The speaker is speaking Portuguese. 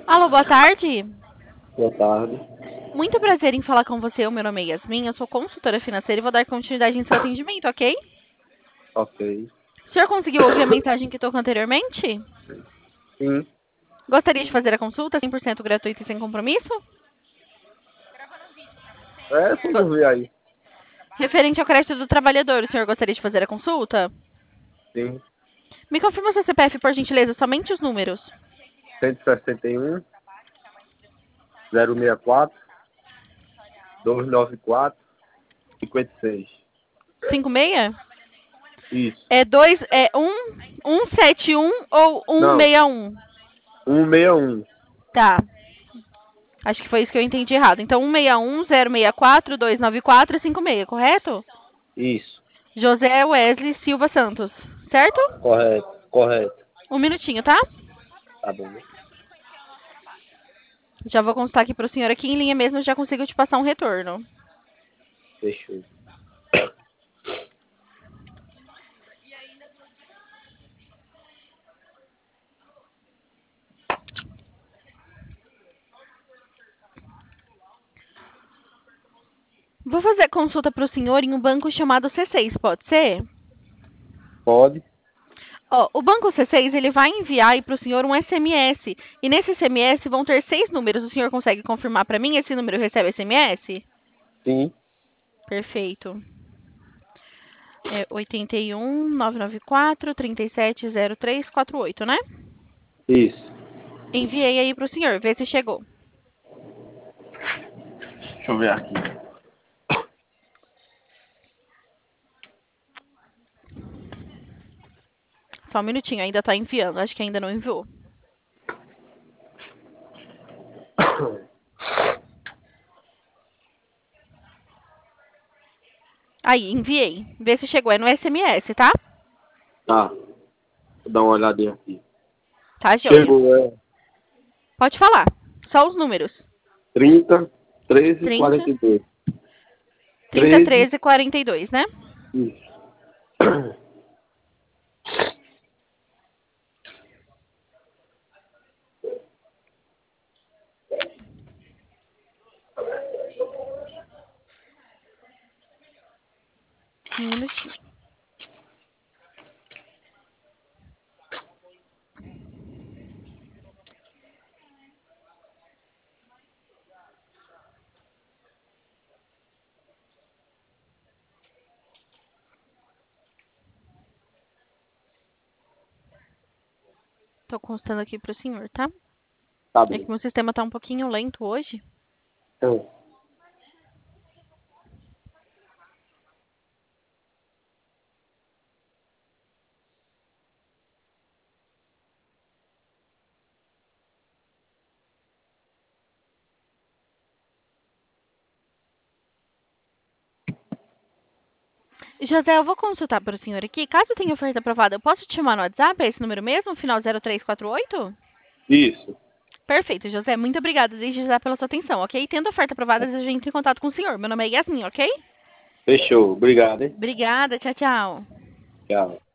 Alô, boa tarde. Boa tarde. Muito prazer em falar com você. O meu nome é Yasmin, eu sou consultora financeira e vou dar continuidade em seu atendimento, ok? Ok. O senhor conseguiu ouvir a mensagem que tocou anteriormente? Sim. Gostaria de fazer a consulta 100% gratuita e sem compromisso? Vamos ver aí. Referente ao crédito do trabalhador, o senhor gostaria de fazer a consulta? Sim. Me confirma seu CPF, por gentileza, somente os números. 161, 064, 294, 56. 56? Isso. É 171 ou Não, 161? 161. Tá. Acho que foi isso que eu entendi errado. Então, 161, 064, 294 e 56, correto? Isso. José Wesley Silva Santos, certo? Correto. Correto. Um minutinho, tá? Tá bom. Já vou consultar aqui pro senhor aqui em linha mesmo, já consigo te passar um retorno. Fechou. Vou fazer consulta pro senhor em um banco chamado C6, pode ser? Pode? Ó, o banco C6, ele vai enviar aí pro senhor um SMS. E nesse SMS vão ter 6 números. O senhor consegue confirmar para mim esse número recebe SMS? Sim. Perfeito. É 81 994 370348, né? Isso. Enviei aí pro senhor, vê se chegou. Deixa eu ver aqui. Só um minutinho, ainda tá enviando. Acho que ainda não enviou. Aí, enviei. Vê se chegou. É no SMS, tá? Tá. Vou dar uma olhadinha aqui. Tá, joia. Chegou, Pode falar. Só os números. 30, 13, 30, 42. 30, 13. 13, 42, né? Isso. Um minutinho. Tô constando aqui pro senhor, tá? Tá É que bom. meu sistema tá um pouquinho lento hoje. Então, José, eu vou consultar para o senhor aqui. Caso tenha oferta aprovada, eu posso te chamar no WhatsApp? É esse número mesmo? Final 0348? isso. Perfeito, José. Muito obrigada desde já pela sua atenção, ok? Tendo oferta aprovada, a gente entra em contato com o senhor. Meu nome é Yasmin, ok? Fechou. Obrigado, hein? Obrigada. Tchau, tchau. Tchau.